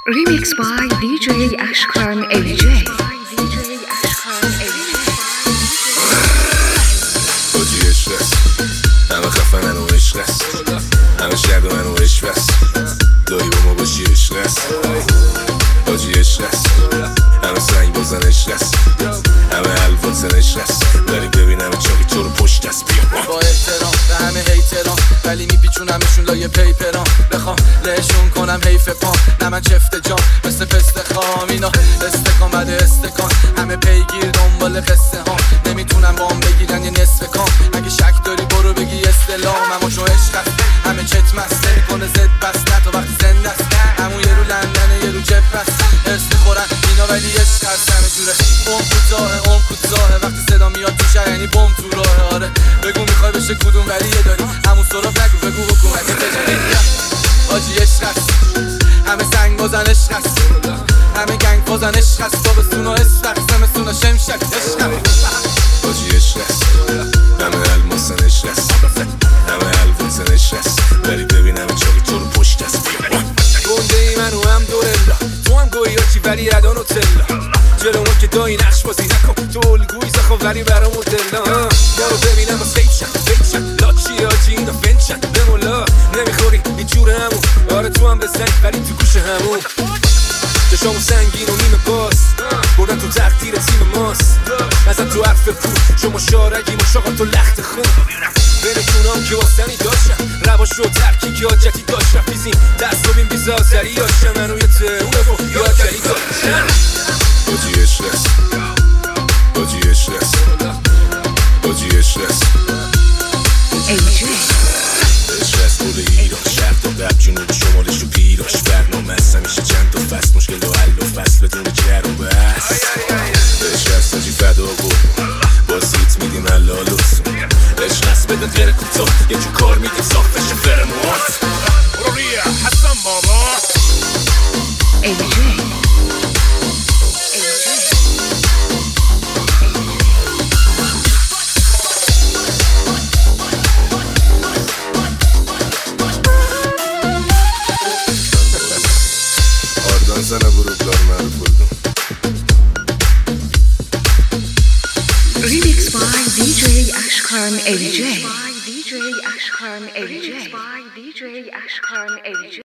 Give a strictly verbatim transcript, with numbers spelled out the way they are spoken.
Remix by دی جی اشکان ای جی. حاجی عشق است، همه خفنن و عشق است، همه شرد من و عشق است، دایی با ما باشی عشق است. حاجی عشق است، همه سنگ بازن عشق است، همه الوازن عشق است، ولی ببینم چاقی تو رو پشت است. بیا با احترام به همه هیتران، ولی میپیچونمشون لایه پیپران. بخوام لهشون کنم حیف پام، نه من چفت جام مثل پست خام. اینا استکان بعد استکان، همه پیگیر دنبال قصه ها، نمیتونم بام بگیرن یه نصف کام. اگه شک داری برو بگی استلام، اما چون عشق است همه چت مسته کنه زد بس، نه تا وقتی زنده است. همون یه رو لندنه یه رو جب است، حس میخورن اینا ولی عشق است. همه جوره اون کوتاهه اون کوتاهه، وقتی صدا میاد تو شهر یعنی بم تو راهه. آره بگو میخوای بشه کدوم، ولی یه داری همون سراغ نگو، بگو حکومتی تجاری. حاجی عشق است، همه سنگ بازن عشق است، همه گنگ بازن عشق است. تابستون و استخ زمستون و شمشک عشق است. حاجی عشق است، همه الماسن عشق است، همه الوازن عشق است، ولی ببینم چاقی تو رو پشت است. گنده ای من و هم دورلا، تو هم گویی هاچی ولی ادان و تلا. جلو ما که دایی نقش بازی نکن، تو الگوی زخم ولی برام دلا. ما رو ببینم با سیفشن فیکشن، لاچی هاچی اینا فنشن به مولا. نمیخوری این جور همون، آره تو هم بزنی ولی تو گوش همون. چشامو سنگین و نیمه باز، بردن تو تقدیر تیم ماست. نزد تو حرف پول، شما شارگی مشاقا تو لخت خون. بینتونام که واسنی داشتم، رواش رو ترکی که حاجتی داشت. رفیزیم دست رو بین بیزازری یاشم، من روی تهونه و یادگری داشتم. حاجی عشق است، حاجی عشق است، حاجی عشق است، ای جی. عشق است کل ایران، شهر تا غرب جنوب شمالش و پیراش. برنامه است همیشه چند تا فصل، مشکل و حل و فصل بدون جر و بحث. عشق است حاجی فدا بود، با سیت میدیم حلال و سون. عشق است بده غیر کوتاه، یه جو کار میدیم صاف بشه فرموات. روریه حسن بابا ای جی. آردان زنه بروددار معروف بودم. Remix by دی جی اشکان ای جی.